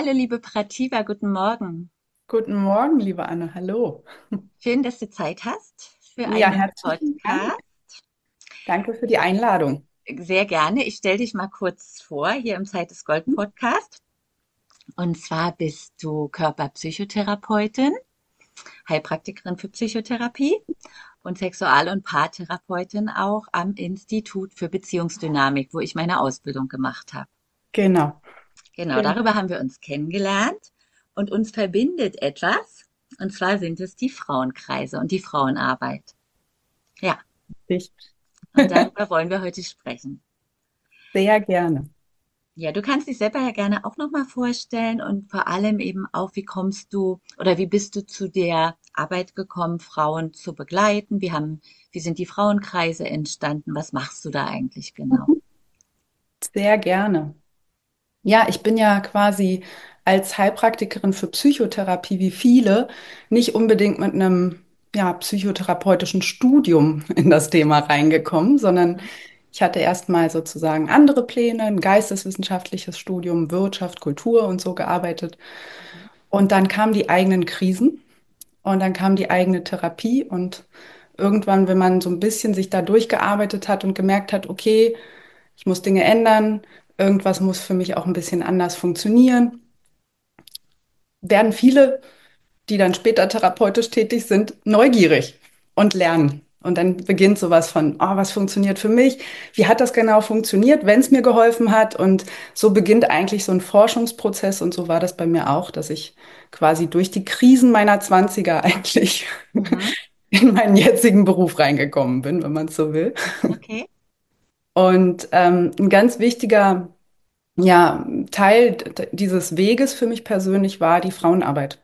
Hallo, liebe Prativa, guten Morgen. Guten Morgen, liebe Anne. Hallo. Schön, dass du Zeit hast für Ja, einen herzlichen Podcast. Dank. Danke für die Einladung. Sehr gerne. Ich stelle dich mal kurz vor, hier im Zeit des Gold Podcast. Und zwar bist du Körperpsychotherapeutin, Heilpraktikerin für Psychotherapie und Sexual- und Paartherapeutin auch am Institut für Beziehungsdynamik, wo ich meine Ausbildung gemacht habe. Genau. Genau, Genau. darüber haben wir uns kennengelernt und uns verbindet etwas. Und zwar sind es die Frauenkreise und die Frauenarbeit. Ja, Ich und darüber wollen wir heute sprechen. sehr gerne. Ja, du kannst dich selber ja gerne auch nochmal vorstellen und vor allem eben auch, wie kommst du oder wie bist du zu der Arbeit gekommen, Frauen zu begleiten? Wie sind die Frauenkreise entstanden? Was machst du da eigentlich genau? Mhm. Sehr gerne. Ja, ich bin ja quasi als Heilpraktikerin für Psychotherapie wie viele nicht unbedingt mit einem psychotherapeutischen Studium in das Thema reingekommen, sondern Mhm. ich hatte erstmal sozusagen andere Pläne, ein geisteswissenschaftliches Studium, Wirtschaft, Kultur und so gearbeitet. Mhm. Und dann kamen die eigenen Krisen. Und dann kam die eigene Therapie und irgendwann, wenn man so ein bisschen sich da durchgearbeitet hat und gemerkt hat, okay, ich muss Dinge ändern, irgendwas muss für mich auch ein bisschen anders funktionieren, werden viele, die dann später therapeutisch tätig sind, neugierig und lernen. Und dann beginnt sowas von, oh, was funktioniert für mich? Wie hat das genau funktioniert, wenn es mir geholfen hat? Und so beginnt eigentlich so ein Forschungsprozess. Und so war das bei mir auch, dass ich quasi durch die Krisen meiner Zwanziger eigentlich Mhm. in meinen jetzigen Beruf reingekommen bin, wenn man es so will. Okay. Und ein ganz wichtiger Teil dieses Weges für mich persönlich war die Frauenarbeit,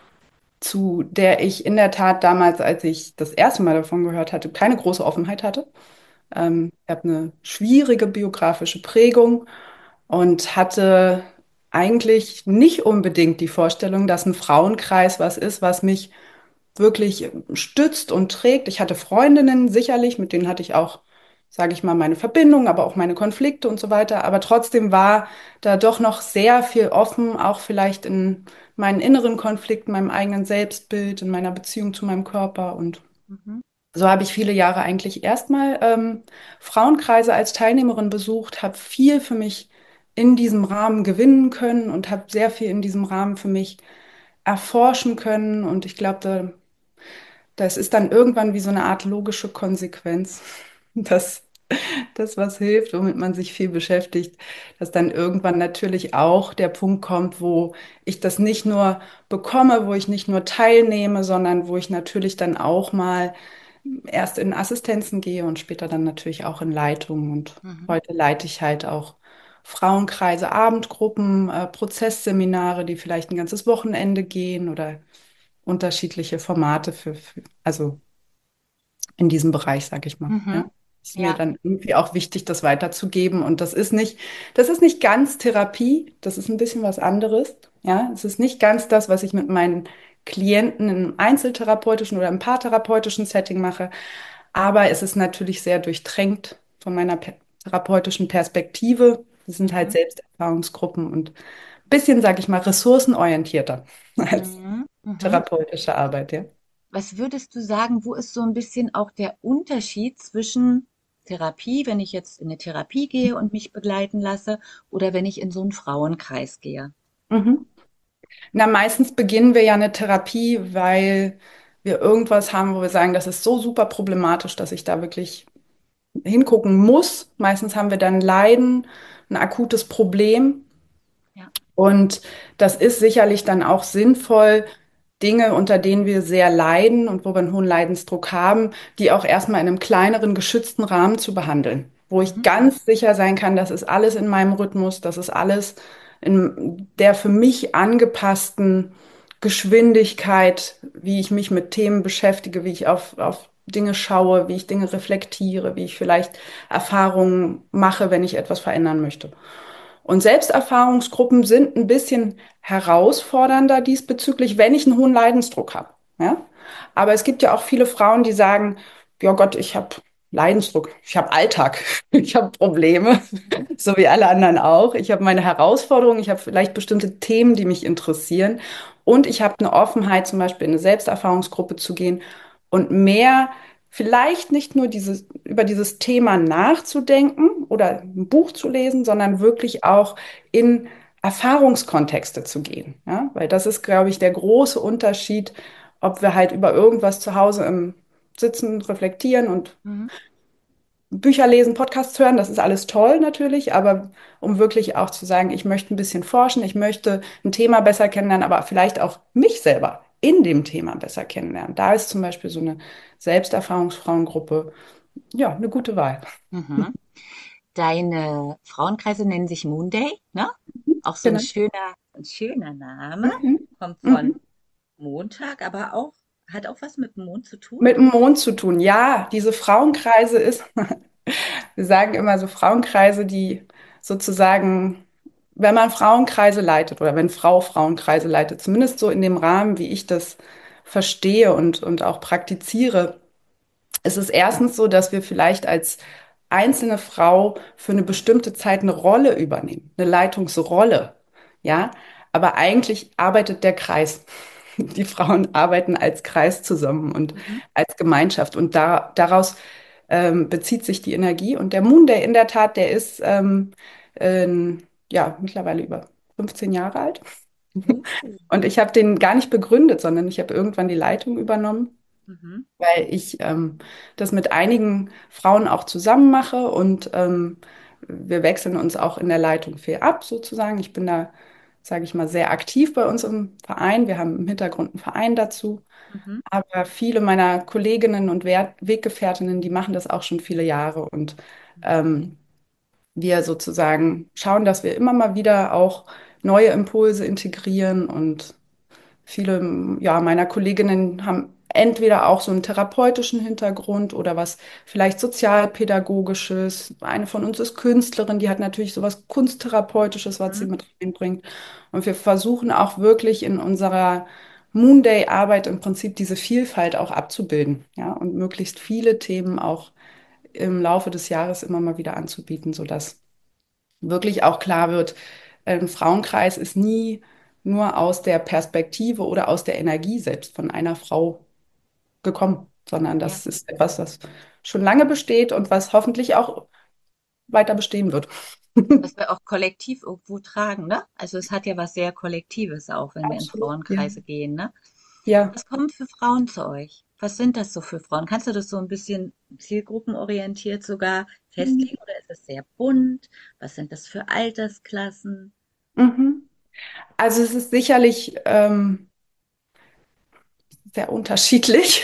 zu der ich in der Tat damals, als ich das erste Mal davon gehört hatte, keine große Offenheit hatte. Ich habe eine schwierige biografische Prägung und hatte eigentlich nicht unbedingt die Vorstellung, dass ein Frauenkreis was ist, was mich wirklich stützt und trägt. Ich hatte Freundinnen sicherlich, mit denen hatte ich auch, sage ich mal, meine Verbindung, aber auch meine Konflikte und so weiter. Aber trotzdem war da doch noch sehr viel offen, auch vielleicht in meinen inneren Konflikten, meinem eigenen Selbstbild, in meiner Beziehung zu meinem Körper. Und Mhm. so habe ich viele Jahre eigentlich erstmal Frauenkreise als Teilnehmerin besucht, habe viel für mich in diesem Rahmen gewinnen können und habe sehr viel in diesem Rahmen für mich erforschen können. Und ich glaube, das ist dann irgendwann wie so eine Art logische Konsequenz, dass das, was hilft, womit man sich viel beschäftigt, dass dann irgendwann natürlich auch der Punkt kommt, wo ich das nicht nur bekomme, wo ich nicht nur teilnehme, sondern wo ich natürlich dann auch mal erst in Assistenzen gehe und später dann natürlich auch in Leitung. Und Mhm. heute leite ich halt auch Frauenkreise, Abendgruppen, Prozessseminare, die vielleicht ein ganzes Wochenende gehen oder unterschiedliche Formate also in diesem Bereich, sage ich mal. Ja. Mhm. Ist mir Ja. dann irgendwie auch wichtig, das weiterzugeben. Und das ist nicht ganz Therapie, das ist ein bisschen was anderes. Ja, es ist nicht ganz das, was ich mit meinen Klienten im einzeltherapeutischen oder im paartherapeutischen Setting mache. Aber es ist natürlich sehr durchtränkt von meiner therapeutischen Perspektive. Das sind halt Mhm. Selbsterfahrungsgruppen und ein bisschen, sage ich mal, ressourcenorientierter als Mhm. Mhm. therapeutische Arbeit, ja. Was würdest du sagen, wo ist so ein bisschen auch der Unterschied zwischen Therapie, wenn ich jetzt in eine Therapie gehe und mich begleiten lasse, oder wenn ich in so einen Frauenkreis gehe? Mhm. Na, meistens beginnen wir ja eine Therapie, weil wir irgendwas haben, wo wir sagen, das ist so super problematisch, dass ich da wirklich hingucken muss. Meistens haben wir dann Leiden, ein akutes Problem. Ja. Und das ist sicherlich dann auch sinnvoll, Dinge, unter denen wir sehr leiden und wo wir einen hohen Leidensdruck haben, die auch erstmal in einem kleineren, geschützten Rahmen zu behandeln, wo ich Mhm. ganz sicher sein kann, das ist alles in meinem Rhythmus, das ist alles in der für mich angepassten Geschwindigkeit, wie ich mich mit Themen beschäftige, wie ich auf Dinge schaue, wie ich Dinge reflektiere, wie ich vielleicht Erfahrungen mache, wenn ich etwas verändern möchte. Und Selbsterfahrungsgruppen sind ein bisschen herausfordernder diesbezüglich, wenn ich einen hohen Leidensdruck habe. Ja? Aber es gibt ja auch viele Frauen, die sagen, ja Gott, ich habe Leidensdruck. Ich habe Alltag. Ich habe Probleme, so wie alle anderen auch. Ich habe meine Herausforderungen. Ich habe vielleicht bestimmte Themen, die mich interessieren. Und ich habe eine Offenheit, zum Beispiel in eine Selbsterfahrungsgruppe zu gehen und mehr, vielleicht nicht nur über dieses Thema nachzudenken oder ein Buch zu lesen, sondern wirklich auch in Erfahrungskontexte zu gehen. Ja? Weil das ist, glaube ich, der große Unterschied, ob wir halt über irgendwas zu Hause im Sitzen, reflektieren und Mhm. Bücher lesen, Podcasts hören, das ist alles toll natürlich, aber um wirklich auch zu sagen, ich möchte ein bisschen forschen, ich möchte ein Thema besser kennenlernen, aber vielleicht auch mich selber in dem Thema besser kennenlernen. Da ist zum Beispiel so eine Selbsterfahrungsfrauengruppe, ja, eine gute Wahl. Mhm. Deine Frauenkreise nennen sich Moonday, ne? Auch so Genau. ein schöner Name. Mhm. Kommt von Mhm. Montag, aber auch, hat auch was mit dem Mond zu tun. Mit dem Mond zu tun. Ja, diese Frauenkreise ist, wir sagen immer so Frauenkreise, die sozusagen, wenn man Frauenkreise leitet oder wenn Frau Frauenkreise leitet, zumindest so in dem Rahmen, wie ich das verstehe und auch praktiziere, ist es erstens so, dass wir vielleicht als einzelne Frau für eine bestimmte Zeit eine Rolle übernehmen, eine Leitungsrolle, ja, aber eigentlich arbeitet der Kreis. Die Frauen arbeiten als Kreis zusammen und Mhm. als Gemeinschaft und daraus bezieht sich die Energie. Und der Moon, der in der Tat, der ist ja mittlerweile über 15 Jahre alt. Uh. Und ich habe den gar nicht begründet, sondern ich habe irgendwann die Leitung übernommen, Mhm. weil ich das mit einigen Frauen auch zusammen mache und wir wechseln uns auch in der Leitung viel ab, sozusagen. Ich bin da, sage ich mal, sehr aktiv bei uns im Verein. Wir haben im Hintergrund einen Verein dazu. Mhm. Aber viele meiner Kolleginnen und Weggefährtinnen, die machen das auch schon viele Jahre und ähm, wir sozusagen schauen, dass wir immer mal wieder auch neue Impulse integrieren und viele, ja, meiner Kolleginnen haben entweder auch so einen therapeutischen Hintergrund oder was vielleicht sozialpädagogisches. Eine von uns ist Künstlerin, die hat natürlich sowas Kunsttherapeutisches, was sie Mhm. mit reinbringt. Und wir versuchen auch wirklich in unserer Moonday-Arbeit im Prinzip diese Vielfalt auch abzubilden, ja, und möglichst viele Themen auch im Laufe des Jahres immer mal wieder anzubieten, sodass wirklich auch klar wird, ein Frauenkreis ist nie nur aus der Perspektive oder aus der Energie selbst von einer Frau gekommen, sondern Ja. das ist etwas, was schon lange besteht und was hoffentlich auch weiter bestehen wird. Was wir auch kollektiv irgendwo tragen, ne? Also es hat ja was sehr Kollektives auch, wenn wir in Absolut. Ja. Frauenkreise gehen, ne? Ja. Was kommen für Frauen zu euch? Was sind das so für Frauen? Kannst du das so ein bisschen zielgruppenorientiert sogar festlegen oder ist es sehr bunt? Was sind das für Altersklassen? Mhm. Also es ist sicherlich sehr unterschiedlich.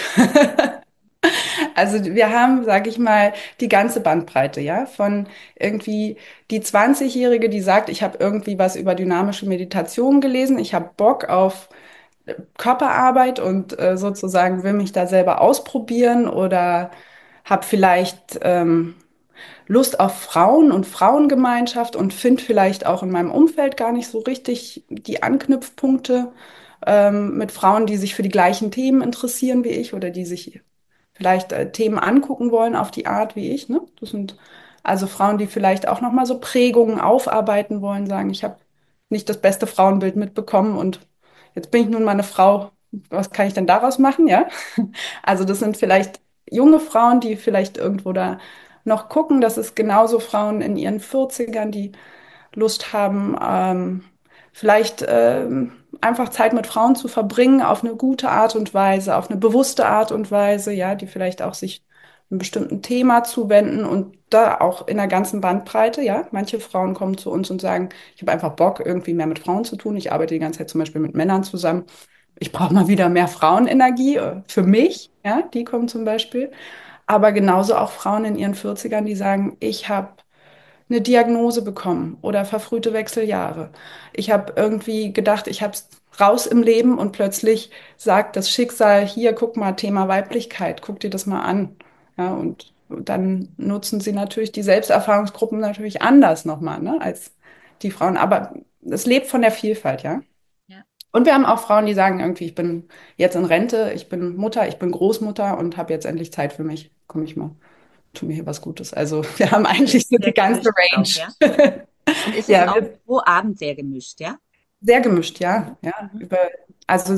Also wir haben, sage ich mal, die ganze Bandbreite, ja, von irgendwie die 20-Jährige, die sagt, ich habe irgendwie was über dynamische Meditation gelesen, ich habe Bock auf Körperarbeit und sozusagen will mich da selber ausprobieren oder habe vielleicht Lust auf Frauen und Frauengemeinschaft und finde vielleicht auch in meinem Umfeld gar nicht so richtig die Anknüpfpunkte mit Frauen, die sich für die gleichen Themen interessieren wie ich oder die sich vielleicht Themen angucken wollen auf die Art wie ich. Ne? Das sind also Frauen, die vielleicht auch noch mal so Prägungen aufarbeiten wollen, sagen, ich habe nicht das beste Frauenbild mitbekommen und jetzt bin ich nun mal eine Frau. Was kann ich denn daraus machen? Ja, also das sind vielleicht junge Frauen, die vielleicht irgendwo da noch gucken. Das ist genauso Frauen in ihren Vierzigern, die Lust haben, vielleicht einfach Zeit mit Frauen zu verbringen auf eine gute Art und Weise, auf eine bewusste Art und Weise, ja, die vielleicht auch sich einem bestimmten Thema zuwenden und da auch in der ganzen Bandbreite, ja. Manche Frauen kommen zu uns und sagen, ich habe einfach Bock, irgendwie mehr mit Frauen zu tun. Ich arbeite die ganze Zeit zum Beispiel mit Männern zusammen. Ich brauche mal wieder mehr Frauenenergie für mich, ja, die kommen zum Beispiel. Aber genauso auch Frauen in ihren Vierzigern, die sagen, ich habe eine Diagnose bekommen oder verfrühte Wechseljahre. Ich habe irgendwie gedacht, ich habe es raus im Leben und plötzlich sagt das Schicksal, hier, guck mal, Thema Weiblichkeit, guck dir das mal an. Ja, und dann nutzen sie natürlich die Selbsterfahrungsgruppen natürlich anders nochmal, ne, als die Frauen. Aber es lebt von der Vielfalt, ja. Ja. Und wir haben auch Frauen, die sagen irgendwie, ich bin jetzt in Rente, ich bin Mutter, ich bin Großmutter und habe jetzt endlich Zeit für mich. Komme ich mal. tu mir hier was Gutes. Also wir haben eigentlich so die Sehr ganze gemischt auch, ja? Range. Und ist es Ja, auch pro Abend sehr gemischt, ja? sehr gemischt, Mhm. ja. Ja, Mhm. also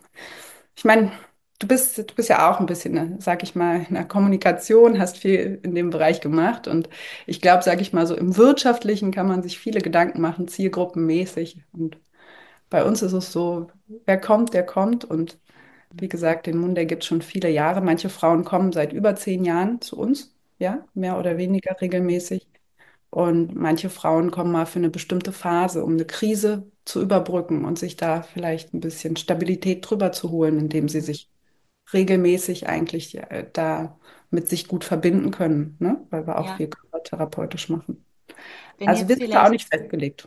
ich meine, du bist ja auch ein bisschen, ne, sag ich mal, in der Kommunikation, hast viel in dem Bereich gemacht. Und ich glaube, sag ich mal, so im Wirtschaftlichen kann man sich viele Gedanken machen, zielgruppenmäßig. Und bei uns ist es so, wer kommt, der kommt. Und wie gesagt, den Mund, der gibt schon viele Jahre. Manche Frauen kommen seit über 10 Jahren zu uns, ja, mehr oder weniger regelmäßig. Und manche Frauen kommen mal für eine bestimmte Phase, um eine Krise zu überbrücken und sich da vielleicht ein bisschen Stabilität drüber zu holen, indem sie Mhm. sich regelmäßig eigentlich da mit sich gut verbinden können, ne? Weil wir auch Ja, viel körpertherapeutisch machen. wenn Also wir jetzt sind da auch vielleicht, nicht festgelegt.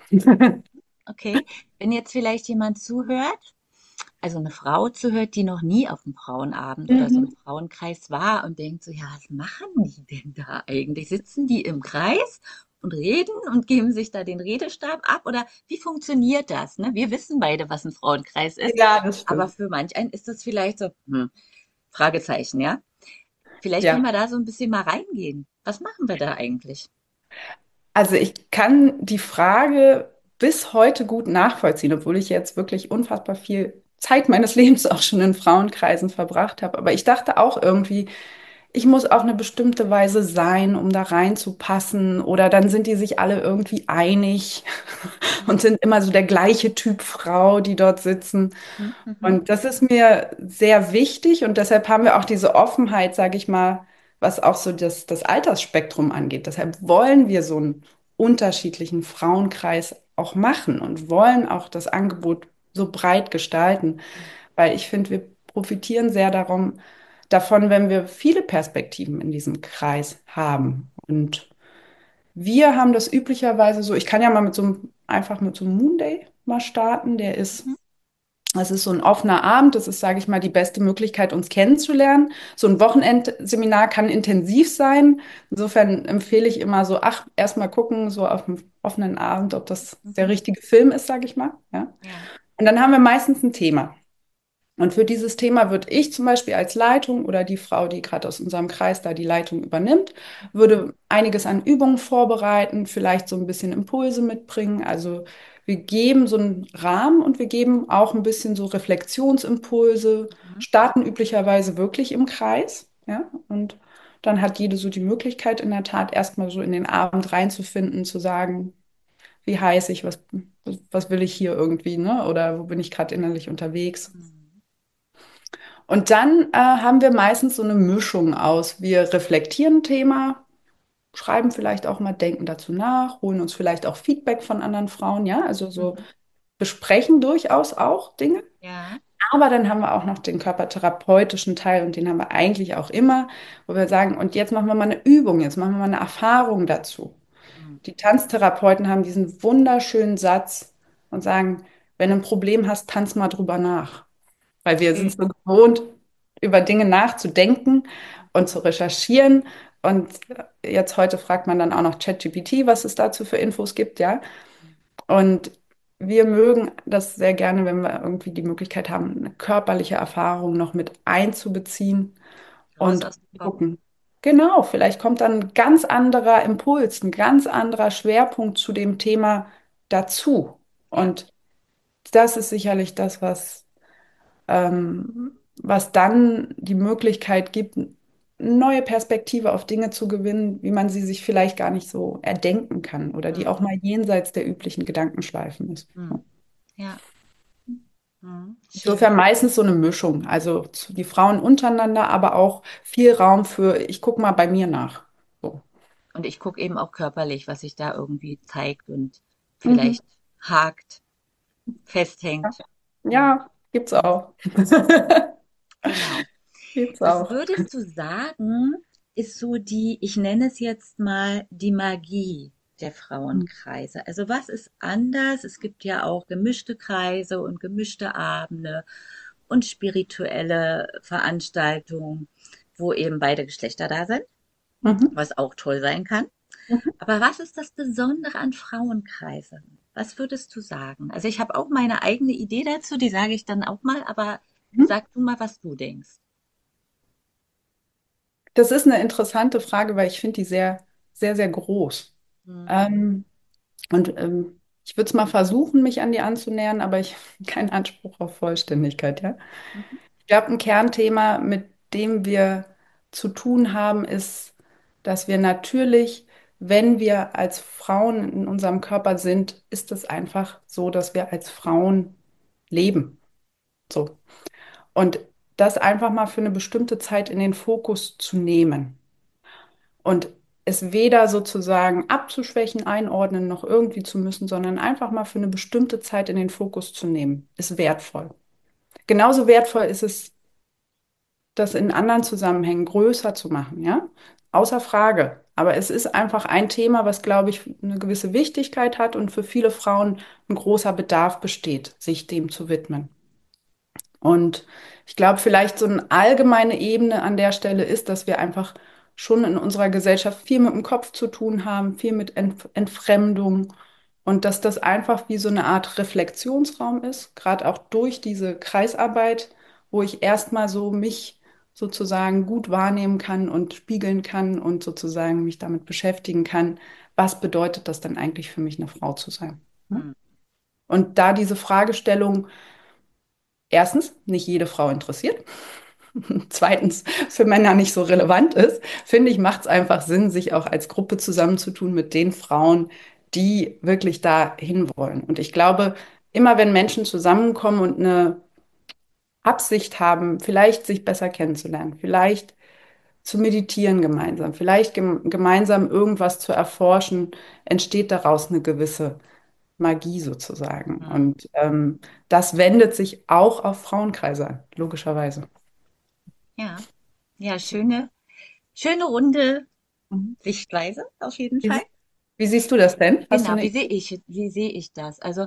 okay, wenn jetzt vielleicht jemand zuhört, also eine Frau zuhört, die noch nie auf einem Frauenabend oder so einem Mhm. Frauenkreis war und denkt so, ja, was machen die denn da eigentlich? Sitzen die im Kreis und reden und geben sich da den Redestab ab? Oder wie funktioniert das? Ne? Wir wissen beide, was ein Frauenkreis ist, Ja, das aber stimmt. für manch einen ist das vielleicht so, Fragezeichen, ja? Vielleicht können wir Ja. da so ein bisschen mal reingehen. Was machen wir da eigentlich? Also ich kann die Frage bis heute gut nachvollziehen, obwohl ich jetzt wirklich unfassbar viel Zeit meines Lebens auch schon in Frauenkreisen verbracht habe. Aber ich dachte auch irgendwie, ich muss auf eine bestimmte Weise sein, um da reinzupassen. Oder dann sind die sich alle irgendwie einig und sind immer so der gleiche Typ Frau, die dort sitzen. Mhm, mhm, Und das ist mir sehr wichtig und deshalb haben wir auch diese Offenheit, sage ich mal, was auch so das Altersspektrum angeht. Deshalb wollen wir so einen unterschiedlichen Frauenkreis auch machen und wollen auch das Angebot so breit gestalten, weil ich finde, wir profitieren sehr davon, wenn wir viele Perspektiven in diesem Kreis haben. Und wir haben das üblicherweise so, ich kann ja mal einfach mit so einem Moon Day mal starten, mhm, das ist so ein offener Abend. Das ist, sage ich mal, die beste Möglichkeit, uns kennenzulernen. So ein Wochenendseminar kann intensiv sein. Insofern empfehle ich immer so, ach, erst mal gucken, so auf dem offenen Abend, ob das der mhm. richtige Film ist, sage ich mal. Ja. Ja. Und dann haben wir meistens ein Thema. Und für dieses Thema würde ich zum Beispiel als Leitung oder die Frau, die gerade aus unserem Kreis da die Leitung übernimmt, würde einiges an Übungen vorbereiten, vielleicht so ein bisschen Impulse mitbringen. Also wir geben so einen Rahmen und wir geben auch ein bisschen so Reflexionsimpulse, Mhm. starten üblicherweise wirklich im Kreis, ja, und dann hat jede so die Möglichkeit in der Tat erstmal so in den Abend reinzufinden, zu sagen, wie heiß ich, was will ich hier irgendwie, ne? Oder wo bin ich gerade innerlich unterwegs? Mhm. Und dann haben wir meistens so eine Mischung aus. Wir reflektieren ein Thema, schreiben vielleicht auch mal, denken dazu nach, holen uns vielleicht auch Feedback von anderen Frauen, ja, also so Mhm. besprechen durchaus auch Dinge. Ja. Aber dann haben wir auch noch den körpertherapeutischen Teil und den haben wir eigentlich auch immer, wo wir sagen, und jetzt machen wir mal eine Übung, jetzt machen wir mal eine Erfahrung dazu. Mhm. Die Tanztherapeuten haben diesen wunderschönen Satz und sagen, wenn du ein Problem hast, tanz mal drüber nach. Weil wir sind Okay. so gewohnt, über Dinge nachzudenken und zu recherchieren. Und jetzt heute fragt man dann auch noch ChatGPT, was es dazu für Infos gibt, ja. Und wir mögen das sehr gerne, wenn wir irgendwie die Möglichkeit haben, eine körperliche Erfahrung noch mit einzubeziehen Raus und aus dem Kopf. gucken. Genau, vielleicht kommt dann ein ganz anderer Impuls, ein ganz anderer Schwerpunkt zu dem Thema dazu. Ja. Und das ist sicherlich das, was dann die Möglichkeit gibt, eine neue Perspektive auf Dinge zu gewinnen, wie man sie sich vielleicht gar nicht so erdenken kann oder die Mhm. auch mal jenseits der üblichen Gedankenschleifen ist. Mhm. Ja. Mhm. Schön. Insofern meistens so eine Mischung, also die Frauen untereinander, aber auch viel Raum für, ich gucke mal bei mir nach. So. Und ich gucke eben auch körperlich, was sich da irgendwie zeigt und Mhm. vielleicht hakt, festhängt. Mhm. Ja, gibt's Mhm. auch. Genau. Gibt's Was auch. würdest du sagen, ist so die, ich nenne es jetzt mal die Magie der Frauenkreise? Also was ist anders? Es gibt ja auch gemischte Kreise und gemischte Abende und spirituelle Veranstaltungen, wo eben beide Geschlechter da sind, Mhm. was auch toll sein kann. Mhm. Aber was ist das Besondere an Frauenkreisen? Was würdest du sagen? Also ich habe auch meine eigene Idee dazu, die sage ich dann auch mal, aber Mhm. sag du mal, was du denkst. Das ist eine interessante Frage, weil ich finde die sehr, sehr, sehr groß. Mhm. Ähm, und ich würde es mal versuchen, mich an die anzunähern, aber ich habe keinen Anspruch auf Vollständigkeit, ja. Mhm. Ich glaube, ein Kernthema, mit dem wir zu tun haben, ist, dass wir natürlich, wenn wir als Frauen in unserem Körper sind, ist es einfach so, dass wir als Frauen leben. So. Und das einfach mal für eine bestimmte Zeit in den Fokus zu nehmen und es weder sozusagen abzuschwächen, einordnen, noch irgendwie zu müssen, sondern einfach mal für eine bestimmte Zeit in den Fokus zu nehmen, ist wertvoll. Genauso wertvoll ist es, das in anderen Zusammenhängen größer zu machen, ja? Außer Frage. Aber es ist einfach ein Thema, was, glaube ich, eine gewisse Wichtigkeit hat und für viele Frauen ein großer Bedarf besteht, sich dem zu widmen. Und ich glaube, vielleicht so eine allgemeine Ebene an der Stelle ist, dass wir einfach schon in unserer Gesellschaft viel mit dem Kopf zu tun haben, viel mit Entfremdung und dass das einfach wie so eine Art Reflexionsraum ist, gerade auch durch diese Kreisarbeit, wo ich erstmal so mich sozusagen gut wahrnehmen kann und spiegeln kann und sozusagen mich damit beschäftigen kann, was bedeutet das denn eigentlich für mich, eine Frau zu sein? Ne? Mhm. Und da diese Fragestellung erstens nicht jede Frau interessiert, zweitens für Männer nicht so relevant ist, finde ich, macht es einfach Sinn, sich auch als Gruppe zusammenzutun mit den Frauen, die wirklich da hinwollen. Und ich glaube, immer wenn Menschen zusammenkommen und eine Absicht haben, vielleicht sich besser kennenzulernen, vielleicht zu meditieren gemeinsam, vielleicht gemeinsam irgendwas zu erforschen, entsteht daraus eine gewisse Magie sozusagen. Mhm. Und das wendet sich auch auf Frauenkreise an, logischerweise. Ja, ja, schöne runde Mhm. Sichtweise auf jeden Wie, Fall. sie- wie siehst du das denn? Hast du Genau, eine wie sehe ich das? Also,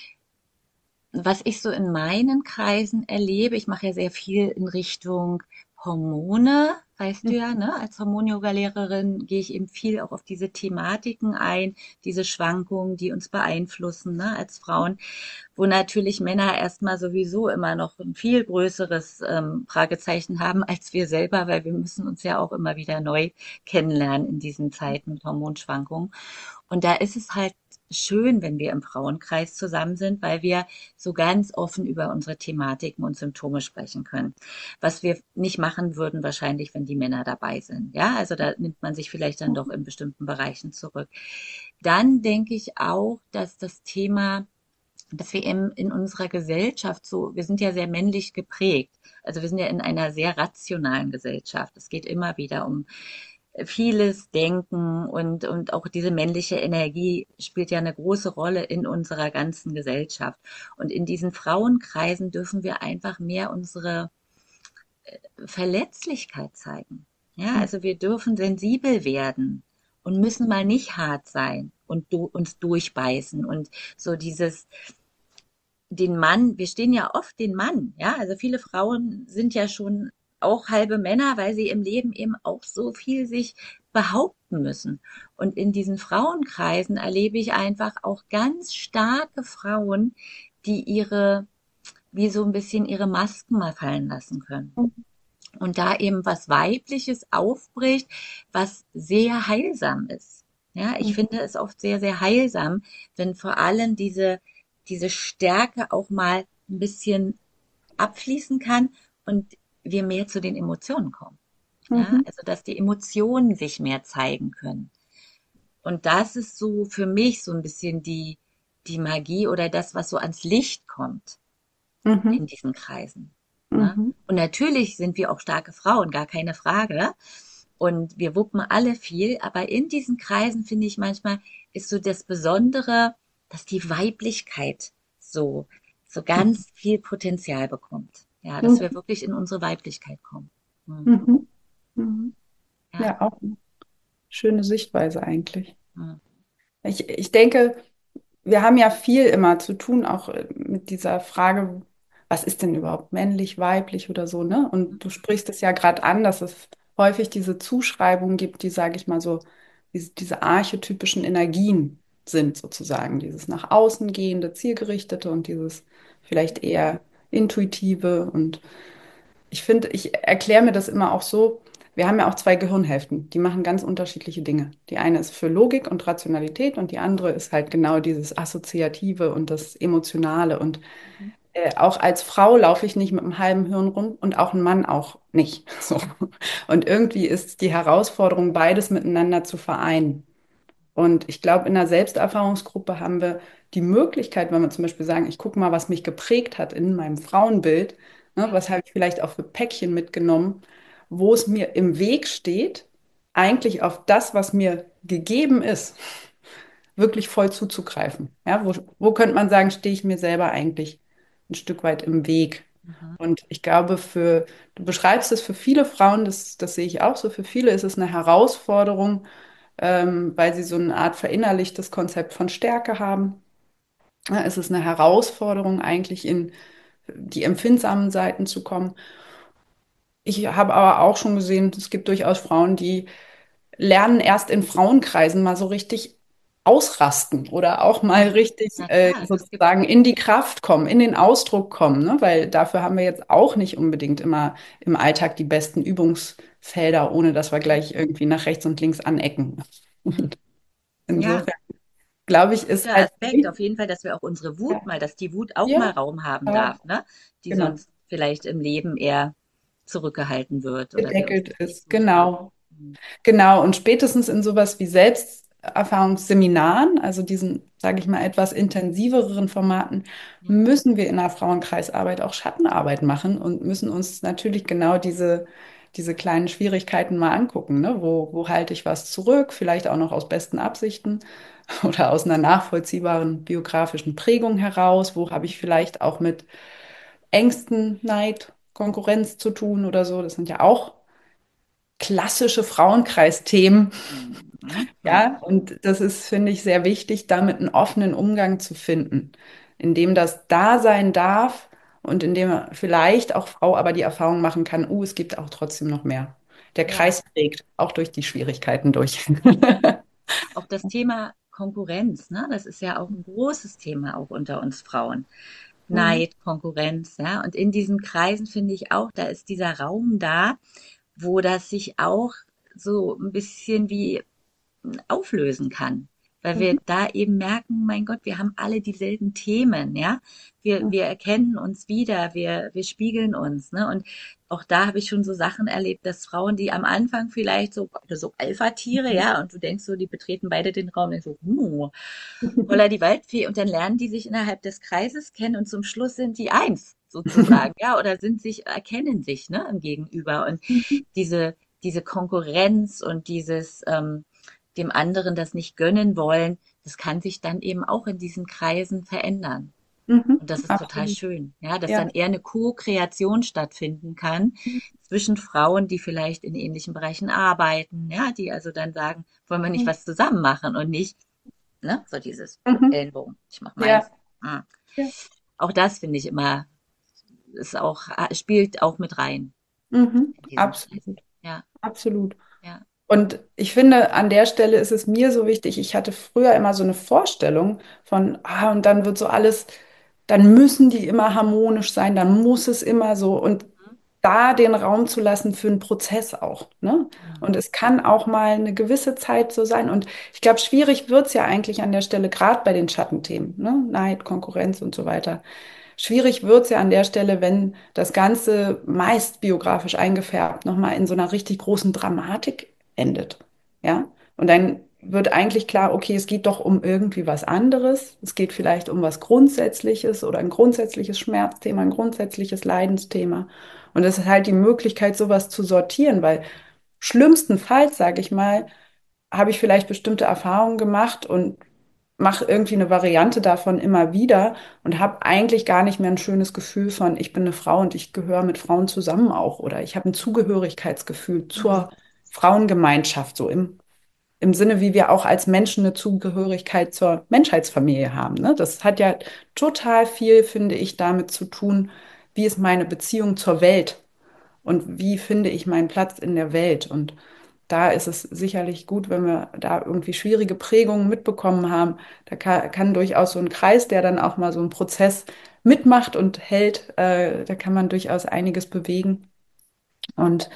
was ich so in meinen Kreisen erlebe, ich mache ja sehr viel in Richtung Hormone, weißt du Idee? ja, ne? Als Hormon-Yoga-Lehrerin gehe ich eben viel auch auf diese Thematiken ein, diese Schwankungen, die uns beeinflussen, ne? Als Frauen, wo natürlich Männer erstmal sowieso immer noch ein viel größeres Fragezeichen haben als wir selber, weil wir müssen uns ja auch immer wieder neu kennenlernen in diesen Zeiten mit Hormonschwankungen. Und da ist es halt schön, wenn wir im Frauenkreis zusammen sind, weil wir so ganz offen über unsere Thematiken und Symptome sprechen können. Was wir nicht machen würden wahrscheinlich, wenn die Männer dabei sind. Ja, also da nimmt man sich vielleicht dann doch in bestimmten Bereichen zurück. Dann denke ich auch, dass das Thema, dass wir in unserer Gesellschaft so, wir sind ja sehr männlich geprägt. Also wir sind ja in einer sehr rationalen Gesellschaft. Es geht immer wieder um vieles Denken und auch diese männliche Energie spielt ja eine große Rolle in unserer ganzen Gesellschaft. Und in diesen Frauenkreisen dürfen wir einfach mehr unsere Verletzlichkeit zeigen. Ja, also wir dürfen sensibel werden und müssen mal nicht hart sein und uns durchbeißen und so dieses, den Mann, wir stehen ja oft den Mann, ja, also viele Frauen sind ja schon auch halbe Männer, weil sie im Leben eben auch so viel sich behaupten müssen. Und in diesen Frauenkreisen erlebe ich einfach auch ganz starke Frauen, die wie so ein bisschen ihre Masken mal fallen lassen können. Und da eben was Weibliches aufbricht, was sehr heilsam ist. Ja, ich finde es oft sehr, sehr heilsam, wenn vor allem diese Stärke auch mal ein bisschen abfließen kann und wir mehr zu den Emotionen kommen. Ja, Mhm. also dass die Emotionen sich mehr zeigen können. Und das ist so für mich so ein bisschen die Magie oder das, was so ans Licht kommt in Mhm. diesen Kreisen. Ne? Mhm. Und natürlich sind wir auch starke Frauen, gar keine Frage. Und wir wuppen alle viel, aber in diesen Kreisen finde ich manchmal ist so das Besondere, dass die Weiblichkeit so ganz viel Potenzial bekommt. Ja, dass Mhm. wir wirklich in unsere Weiblichkeit kommen. Hm. Mhm. Mhm. Ja. Ja, auch eine schöne Sichtweise eigentlich. Hm. Ich denke, wir haben ja viel immer zu tun, auch mit dieser Frage, was ist denn überhaupt männlich, weiblich oder so, ne? Und du sprichst es ja gerade an, dass es häufig diese Zuschreibungen gibt, die, sage ich mal so, diese archetypischen Energien sind sozusagen, dieses nach außen gehende, zielgerichtete und dieses vielleicht eher intuitive. Und ich finde, ich erkläre mir das immer auch so, wir haben ja auch zwei Gehirnhälften, die machen ganz unterschiedliche Dinge. Die eine ist für Logik und Rationalität und die andere ist halt genau dieses Assoziative und das Emotionale. Und Mhm. auch als Frau laufe ich nicht mit einem halben Hirn rum und auch ein Mann auch nicht. So. Und irgendwie ist die Herausforderung, beides miteinander zu vereinen. Und ich glaube, in einer Selbsterfahrungsgruppe haben wir die Möglichkeit, wenn wir zum Beispiel sagen, ich gucke mal, was mich geprägt hat in meinem Frauenbild, ne, Ja. was habe ich vielleicht auch für Päckchen mitgenommen, wo es mir im Weg steht, eigentlich auf das, was mir gegeben ist, wirklich voll zuzugreifen. Ja, wo könnte man sagen, stehe ich mir selber eigentlich ein Stück weit im Weg? Mhm. Und ich glaube, du beschreibst es für viele Frauen, das sehe ich auch so, für viele ist es eine Herausforderung, weil sie so eine Art verinnerlichtes Konzept von Stärke haben. Ja, es ist eine Herausforderung, eigentlich in die empfindsamen Seiten zu kommen. Ich habe aber auch schon gesehen, es gibt durchaus Frauen, die lernen erst in Frauenkreisen mal so richtig ausrasten oder auch mal Mhm. richtig Na klar, das gibt's sozusagen auch. in die Kraft kommen, in den Ausdruck kommen, ne? Weil dafür haben wir jetzt auch nicht unbedingt immer im Alltag die besten Übungsfelder, ohne dass wir gleich irgendwie nach rechts und links anecken. Mhm. Und Ja, insofern glaube ich, ist guter halt Aspekt. Auf jeden Fall, dass wir auch unsere Wut ja, mal, dass die Wut auch mal ja, Raum haben ja, darf, ne? Die genau, sonst vielleicht im Leben eher zurückgehalten wird oder wir uns gedeckelt das nicht ist, zutrauen. genau. Mhm. Genau, und spätestens in sowas wie Selbsterfahrungsseminaren, also diesen, sage ich mal, etwas intensiveren Formaten, Ja, müssen wir in der Frauenkreisarbeit auch Schattenarbeit machen und müssen uns natürlich genau diese kleinen Schwierigkeiten mal angucken. Ne? Wo halte ich was zurück? Vielleicht auch noch aus besten Absichten oder aus einer nachvollziehbaren biografischen Prägung heraus. Wo habe ich vielleicht auch mit Ängsten, Neid, Konkurrenz zu tun oder so? Das sind ja auch klassische Frauenkreisthemen. mhm. Mhm. Ja, und das ist, finde ich, sehr wichtig, damit einen offenen Umgang zu finden, in dem das da sein darf und in dem vielleicht auch Frau aber die Erfahrung machen kann, es gibt auch trotzdem noch mehr. Der Ja, Kreis trägt auch durch die Schwierigkeiten durch. auch das Thema Konkurrenz, ne? Das ist ja auch ein großes Thema auch unter uns Frauen. Mhm. Neid, Konkurrenz, ja. Und in diesen Kreisen finde ich auch, da ist dieser Raum da, wo das sich auch so ein bisschen wie auflösen kann. Weil wir Mhm. da eben merken, mein Gott, wir haben alle dieselben Themen, ja. Wir erkennen uns wieder, wir spiegeln uns, ne? Und auch da habe ich schon so Sachen erlebt, dass Frauen, die am Anfang vielleicht so Alpha-Tiere, ja, und du denkst so, die betreten beide den Raum, denkst so, holla die Waldfee, und dann lernen die sich innerhalb des Kreises kennen und zum Schluss sind die eins, sozusagen, ja, oder erkennen sich, ne, im Gegenüber. Und diese Konkurrenz und dem anderen das nicht gönnen wollen, das kann sich dann eben auch in diesen Kreisen verändern. Mhm. Und das ist total Absolut. schön, ja, dass dann Ja. eher eine Co-Kreation stattfinden kann zwischen Frauen, die vielleicht in ähnlichen Bereichen arbeiten, ja, die also dann sagen, wollen wir nicht was zusammen machen und nicht, ne, so dieses Mhm. Ellenbogen, ich mach meins. Ja. Ah. Ja. Auch das finde ich immer, spielt auch mit rein Mhm. in diesen Kreisen. Absolut. Ja, Absolut. ja. Und ich finde, an der Stelle ist es mir so wichtig, ich hatte früher immer so eine Vorstellung von, und dann wird so alles, dann müssen die immer harmonisch sein, dann muss es immer so und da den Raum zu lassen für einen Prozess auch, ne? Und Mhm. es kann auch mal eine gewisse Zeit so sein. Und ich glaube, schwierig wird es ja eigentlich an der Stelle, gerade bei den Schattenthemen, ne? Neid, Konkurrenz und so weiter. Schwierig wird es ja an der Stelle, wenn das Ganze meist biografisch eingefärbt nochmal in so einer richtig großen Dramatik endet. Ja? Und dann wird eigentlich klar, okay, es geht doch um irgendwie was anderes. Es geht vielleicht um was Grundsätzliches oder ein grundsätzliches Schmerzthema, ein grundsätzliches Leidensthema. Und es ist halt die Möglichkeit, sowas zu sortieren, weil schlimmstenfalls, sage ich mal, habe ich vielleicht bestimmte Erfahrungen gemacht und mache irgendwie eine Variante davon immer wieder und habe eigentlich gar nicht mehr ein schönes Gefühl von, ich bin eine Frau und ich gehöre mit Frauen zusammen auch oder ich habe ein Zugehörigkeitsgefühl Mhm. zur Frauengemeinschaft, so im Sinne, wie wir auch als Menschen eine Zugehörigkeit zur Menschheitsfamilie haben. Ne? Das hat ja total viel, finde ich, damit zu tun, wie ist meine Beziehung zur Welt und wie finde ich meinen Platz in der Welt. Und da ist es sicherlich gut, wenn wir da irgendwie schwierige Prägungen mitbekommen haben. Da kann durchaus so ein Kreis, der dann auch mal so einen Prozess mitmacht und hält, da kann man durchaus einiges bewegen. Und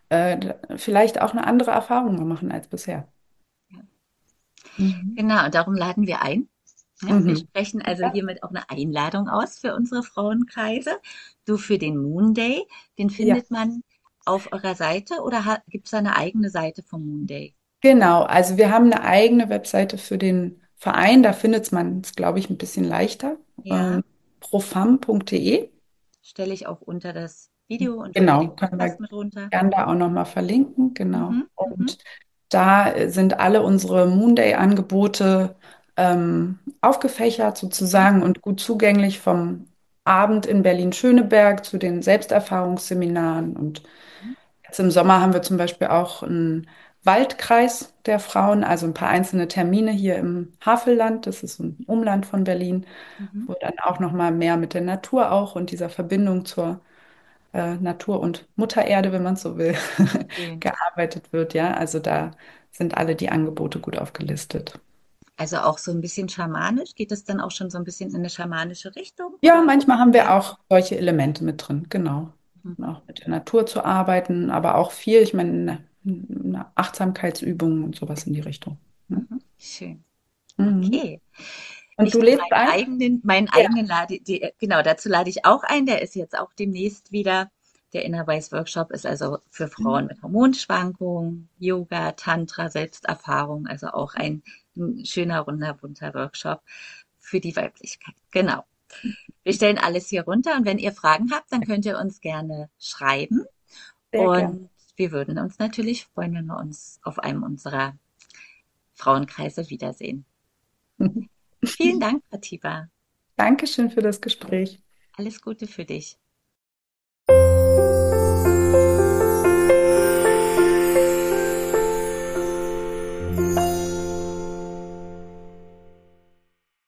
vielleicht auch eine andere Erfahrung mal machen als bisher. Ja. Mhm. Genau, und darum laden wir ein. Ja, wir Mhm. sprechen also Ja. hiermit auch eine Einladung aus für unsere Frauenkreise. Du für den Moon Day, den Ja. findet man auf eurer Seite oder gibt es da eine eigene Seite vom Moon Day? Genau, also wir haben eine eigene Webseite für den Verein, da findet man es, glaube ich, ein bisschen leichter. Ja, Profam.de. stelle ich auch unter das Video und unter Genau, den können Podcast wir mit runter. gern da auch nochmal verlinken, genau. Mhm, mhm, Und da sind alle unsere Moonday-Angebote aufgefächert mhm, sozusagen und gut zugänglich vom Abend in Berlin-Schöneberg zu den Selbsterfahrungsseminaren. Und mhm, jetzt im Sommer haben wir zum Beispiel auch einen Waldkreis der Frauen, also ein paar einzelne Termine hier im Havelland, das ist ein Umland von Berlin, mhm. wo dann auch nochmal mehr mit der Natur auch und dieser Verbindung zur Natur und Mutter Erde, wenn man so will, Schön. gearbeitet wird. Ja, also da sind alle die Angebote gut aufgelistet. Also auch so ein bisschen schamanisch? Geht das dann auch schon so ein bisschen in eine schamanische Richtung Ja, oder? manchmal haben wir Ja. auch solche Elemente mit drin, genau. Mhm, Und auch mit der Natur zu arbeiten, aber auch viel, ich meine, eine Achtsamkeitsübung und sowas in die Richtung. Ne? mhm. Schön. Mhm. Okay. Und Ich du für lädst ein? meinen Ja. eigenen genau, dazu lade ich auch ein. Der ist jetzt auch demnächst wieder. Der Inner Weiß Workshop ist also für Frauen mit Hormonschwankungen, Yoga, Tantra, Selbsterfahrung, also auch ein schöner, runder, bunter Workshop für die Weiblichkeit. Genau. Wir stellen alles hier runter und wenn ihr Fragen habt, dann könnt ihr uns gerne schreiben Sehr gern. und wir würden uns natürlich freuen, wenn wir uns auf einem unserer Frauenkreise wiedersehen. Vielen Dank, Pratiba. Dankeschön für das Gespräch. Alles Gute für dich.